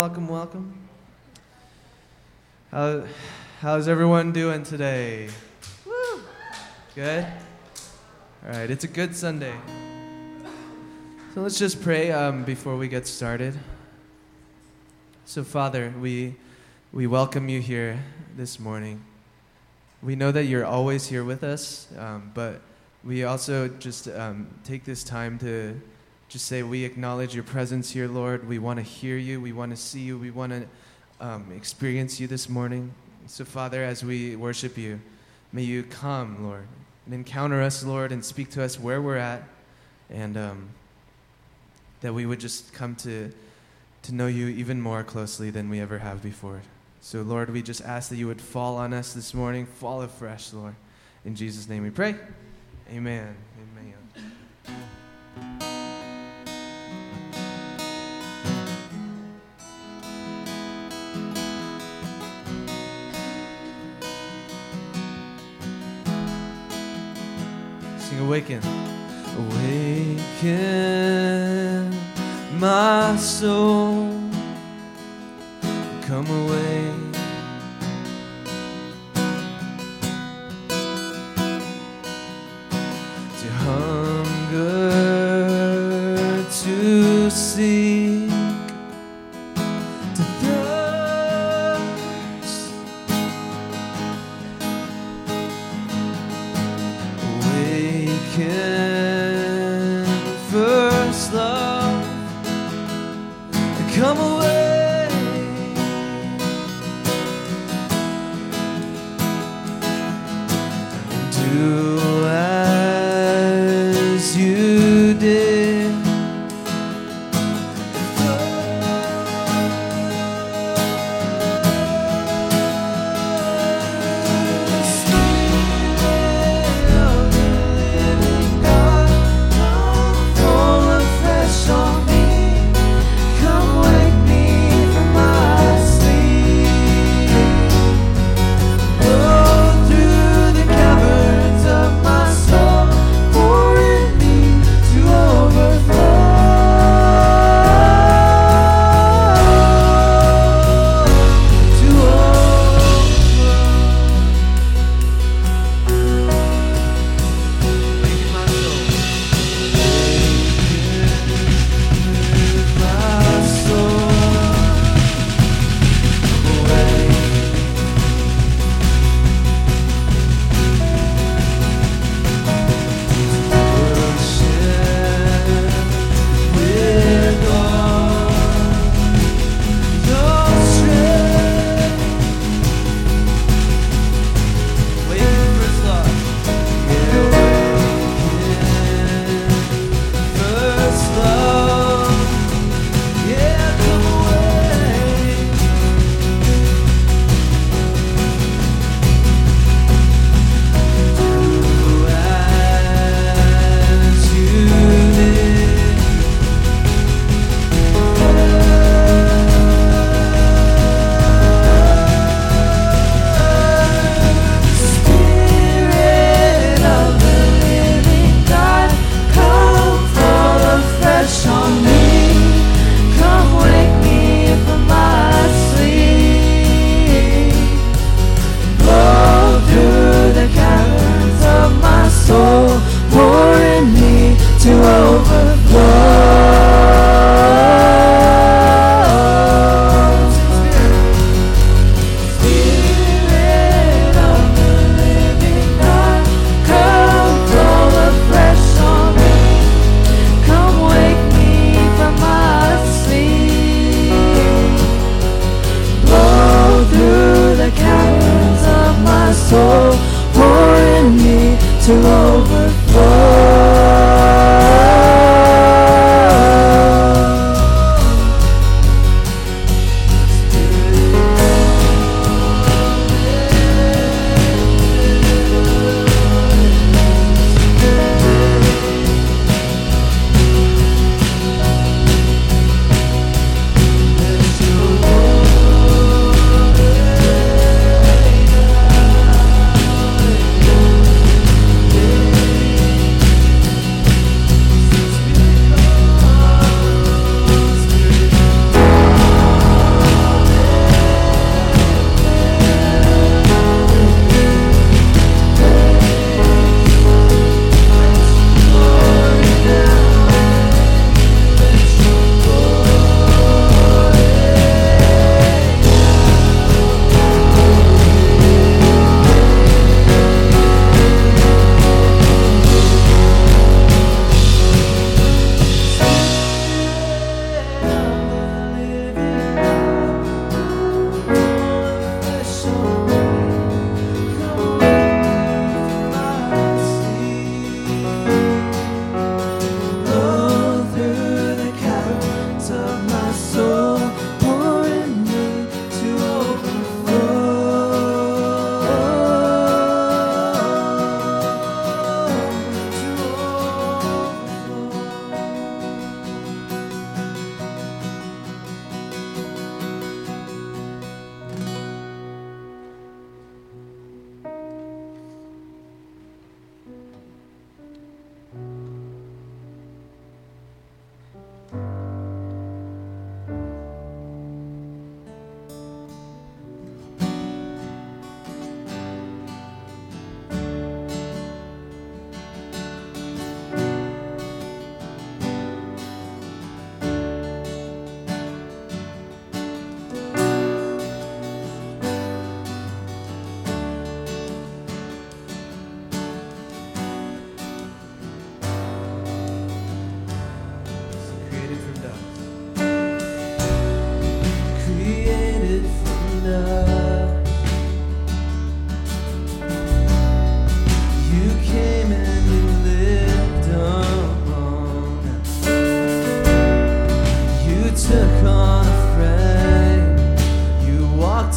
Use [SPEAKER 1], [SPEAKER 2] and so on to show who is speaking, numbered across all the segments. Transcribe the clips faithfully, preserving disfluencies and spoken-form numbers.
[SPEAKER 1] Welcome, welcome. How, how's everyone doing today? Woo. Good? All right, it's a good Sunday. So let's just pray um, before we get started. So Father, we, we welcome you here this morning. We know that you're always here with us, um, but we also just um, take this time to just say we acknowledge your presence here, Lord. We want to hear you. We want to see you. We want to um, experience you this morning. So, Father, as we worship you, may you come, Lord, and encounter us, Lord, and speak to us where we're at, and um, that we would just come to, to know you even more closely than we ever have before. So, Lord, we just ask that you would fall on us this morning, fall afresh, Lord. In Jesus' name we pray. Amen. Amen. Awaken, awaken my soul, come away, to hunger, to seek, to thirst, awaken, first love, come away,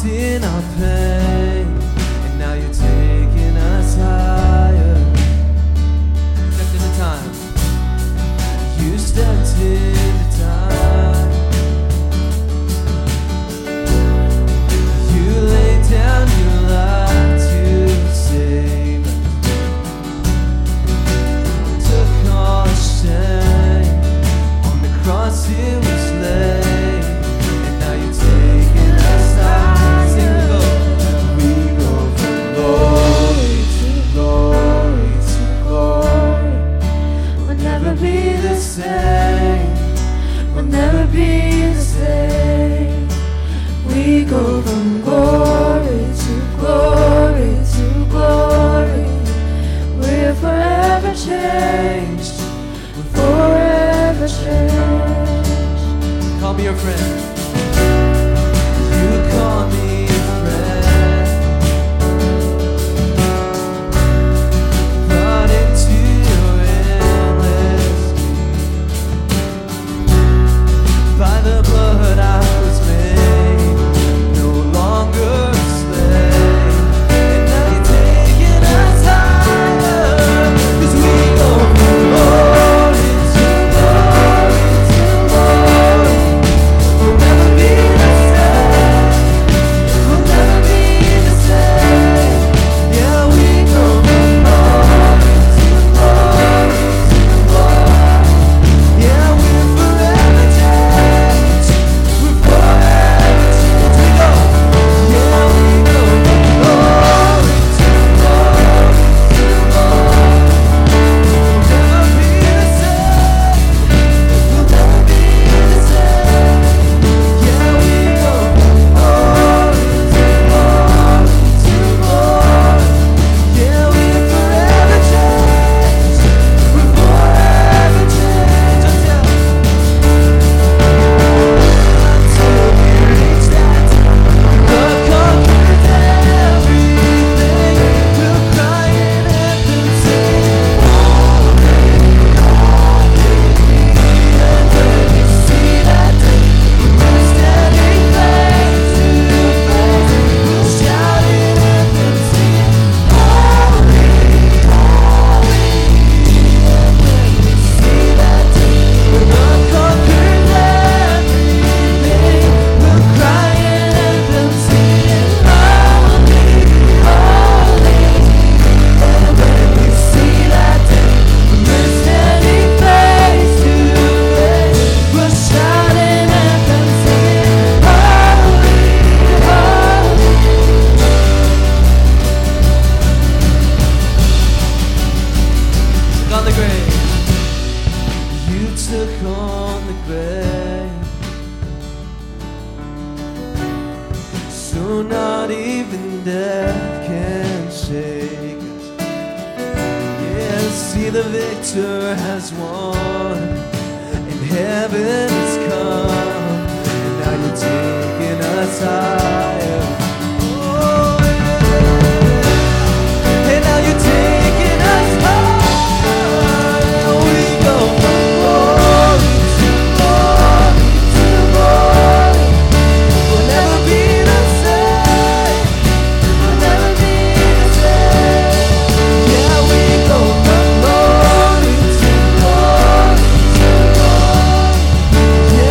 [SPEAKER 1] in our pain, and now you're taking us higher. Step into time. You stepped into time. You laid down your life to save us. Took all the shame on the cross. It was laid, and now you're taking us high. Sing we go. We go from glory to glory to glory. We'll never be the same. We'll never be the same. We go from glory to glory to glory. We're forever changed. We're forever changed. Call me your friend. You call me your friend. Brought into your endless deep. By the blood I was made, no longer a slave. And now you're taking us higher, 'cause we go from glory to glory to glory. We'll never be the same. We'll never be the same. Yeah, we go from glory to glory to glory. Yeah, we're forever changed. We're forever changed. We go. Yeah, we go from glory to glory to glory. We'll never be the same. We'll never be the same. Yeah, we go from glory to glory to glory. Yeah, we're forever changed. We're forever changed. Until, until we reach that love conquers everything. We'll cry in anthem singing, holy, holy. And when we see that day, we're standing face to face. We'll shout in anthem singing, holy, holy. And when we see that day, love conquers everything. We'll cry in anthem singing, holy, holy. And when we see that day, we're standing face to face. We'll shout in anthem singing, holy, holy. Took on the grave. You took on the grave. So not even death can shake us. Yeah, see the victor has won, and heaven has come, and now you're taking us higher. Oh, yeah. And now you're taking us higher. We go from glory to glory to glory. We'll never be the same. We'll never be the same. Yeah, we go from glory to glory to glory.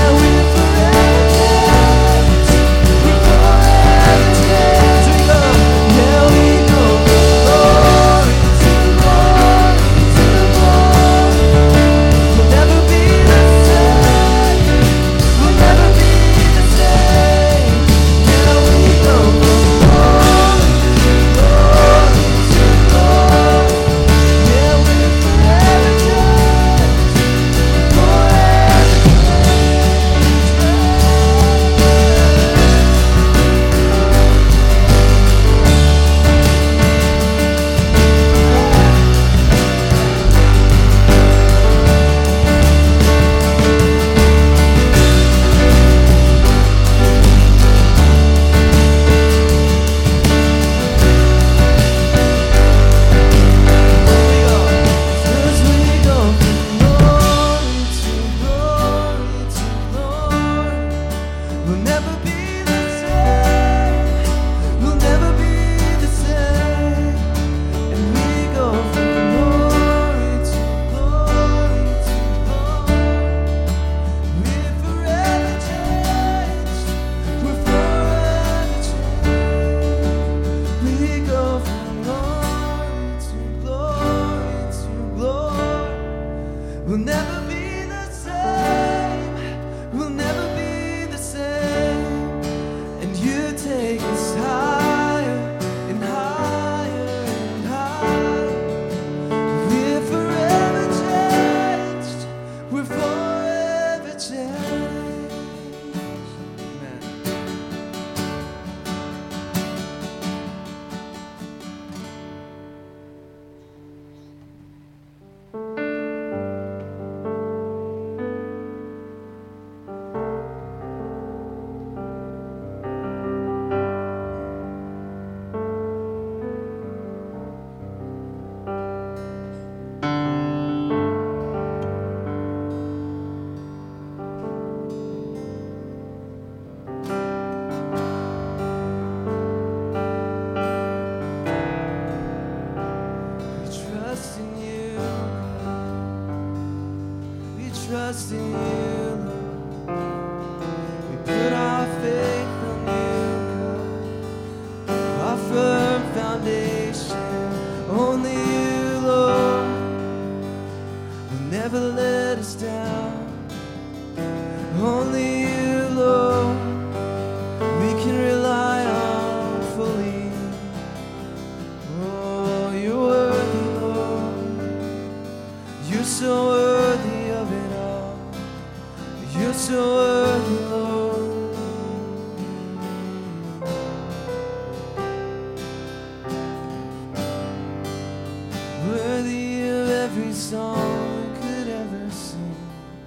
[SPEAKER 1] song we could ever sing.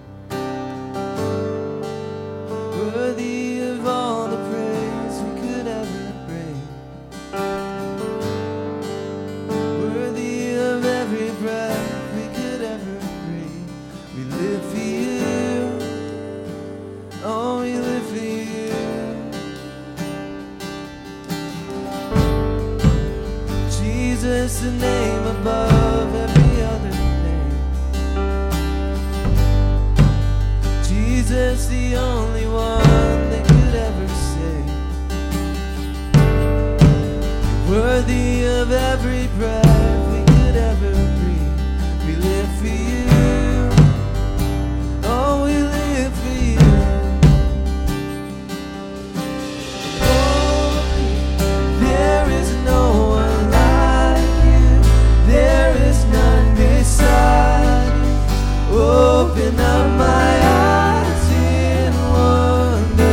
[SPEAKER 1] Worthy of all the praise we could ever bring. Worthy of every breath we could ever breathe. We live for you. Oh, we live for you. Jesus, the name above every other name. Jesus, the only one that could ever save. Worthy of every breath we could ever breathe. We live for you. Oh, we live for you. Oh, there is no one like you. There is none beside you. Open up my eyes in wonder.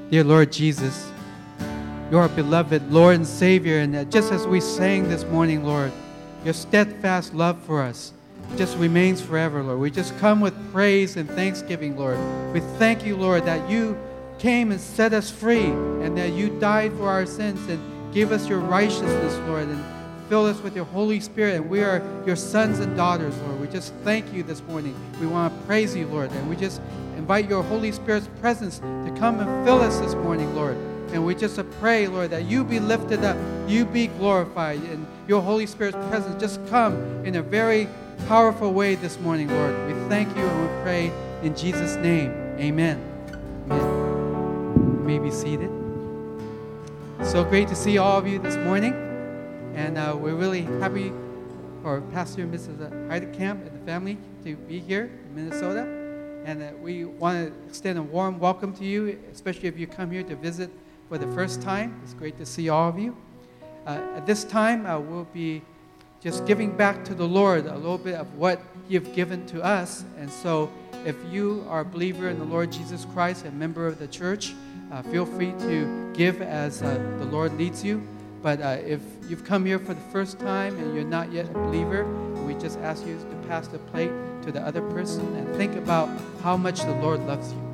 [SPEAKER 2] Dear Lord Jesus, your beloved Lord and Savior, and just as we sang this morning, Lord, your steadfast love for us just remains forever, Lord. We just come with praise and thanksgiving, Lord. We thank you, Lord, that you came and set us free and that you died for our sins and gave us your righteousness, Lord, and fill us with your Holy Spirit, and we are your sons and daughters, Lord. We just thank you this morning. We want to praise you, Lord, and we just invite your Holy Spirit's presence to come and fill us this morning, Lord. And we just pray, Lord, that you be lifted up, you be glorified, and your Holy Spirit's presence just come in a very powerful way this morning, Lord. We thank you and we pray in Jesus' name. Amen. Amen. You may be seated. So great to see all of you this morning. And uh, we're really happy for Pastor and Missus Heidekamp and the family to be here in Minnesota. And uh, we want to extend a warm welcome to you, especially if you come here to visit for the first time. It's great to see all of you. Uh, at this time, uh, we'll be just giving back to the Lord a little bit of what you've given to us. And so if you are a believer in the Lord Jesus Christ, a member of the church, uh, feel free to give as uh, the Lord leads you. But uh, if you've come here for the first time and you're not yet a believer, we just ask you to pass the plate to the other person and think about how much the Lord loves you.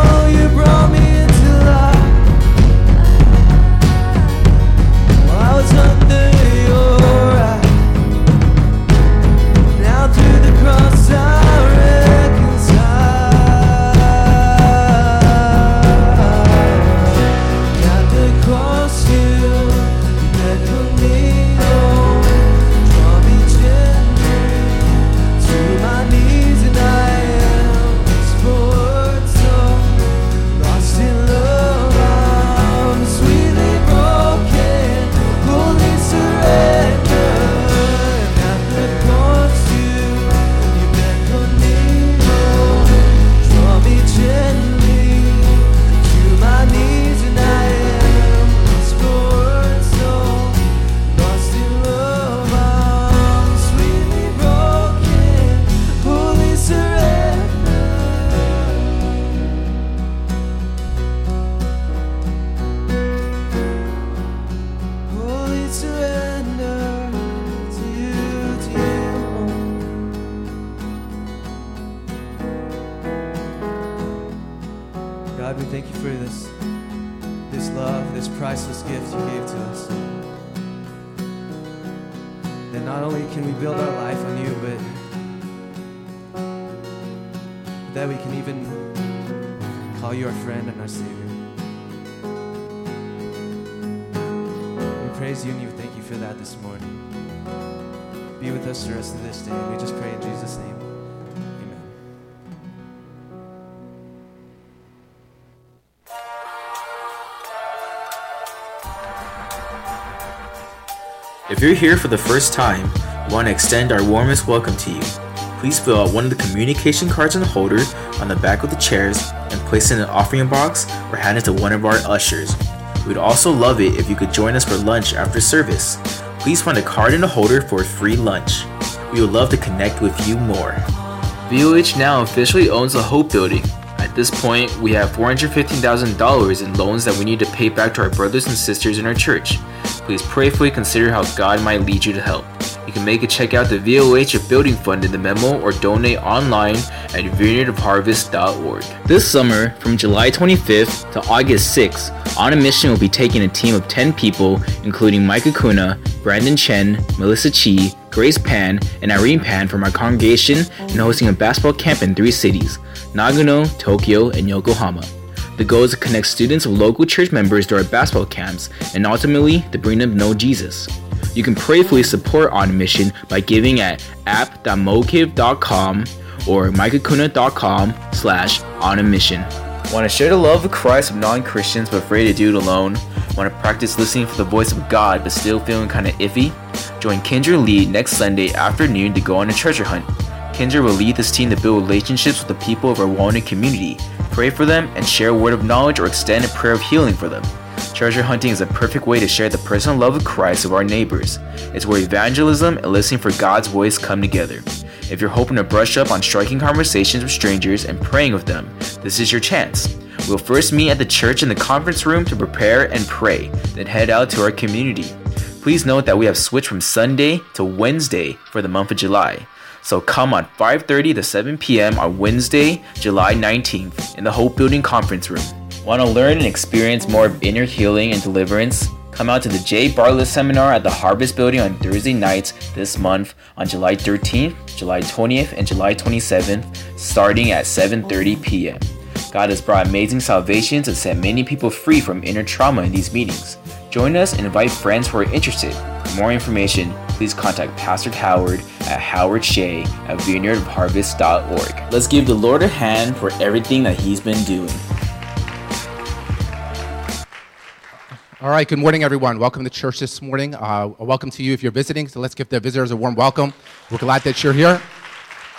[SPEAKER 3] I was
[SPEAKER 1] for this, this love, this priceless gift you gave to us. That not only can we build our life on you, but that we can even call you our friend and our Savior. We praise you and you thank you for that this morning. Be with us the rest of this day. And we just pray in Jesus' name. Amen.
[SPEAKER 3] If you're here for the first time, we want to extend our warmest welcome to you. Please fill out one of the communication cards in the holder on the back of the chairs and place it in an offering box or hand it to one of our ushers. We'd also love it if you could join us for lunch after service. Please find a card in the holder for a free lunch. We would love to connect with you more. V O H now officially owns the Hope Building. At this point, we have four hundred fifteen thousand dollars in loans that we need to pay back to our brothers and sisters in our church. Please prayerfully consider how God might lead you to help. You can make a check out the V O H Building Fund in the memo or donate online at vineyard of harvest dot org. This summer, from July twenty-fifth to August sixth, On a Mission will be taking a team of ten people, including Micah Kuna, Brandon Chen, Melissa Chi, Grace Pan, and Irene Pan from our congregation and hosting a basketball camp in three cities, Nagano, Tokyo, and Yokohama. The goal is to connect students of local church members to our basketball camps and ultimately to bring them to know Jesus. You can prayerfully support On a Mission by giving at app dot mokiv dot com or micahkuna dot com slash on a mission. Want to share the love of Christ with non-Christians but afraid to do it alone? Want to practice listening for the voice of God but still feeling kind of iffy? Join Kindra Lee next Sunday afternoon to go on a treasure hunt. Kindra will lead this team to build relationships with the people of our Walnut community, pray for them, and share a word of knowledge or extend a prayer of healing for them. Treasure hunting is a perfect way to share the personal love of Christ with our neighbors. It's where evangelism and listening for God's voice come together. If you're hoping to brush up on striking conversations with strangers and praying with them, this is your chance. We'll first meet at the church in the conference room to prepare and pray, then head out to our community. Please note that we have switched from Sunday to Wednesday for the month of July. So come on five thirty to seven p.m. on Wednesday, July nineteenth in the Hope Building Conference Room. Want to learn and experience more of inner healing and deliverance? Come out to the Jay Bartlett Seminar at the Harvest Building on Thursday nights this month on July thirteenth, July twentieth, and July twenty-seventh, starting at seven thirty p.m. God has brought amazing salvations and set many people free from inner trauma in these meetings. Join us and invite friends who are interested. For more information, please contact Pastor Howard at howard shea at vineyard of harvest dot org. Let's give the Lord a hand for everything that He's been doing.
[SPEAKER 4] All right, good morning, everyone. Welcome to church this morning. Uh, welcome to you if you're visiting. So let's give the visitors a warm welcome. We're glad that you're here.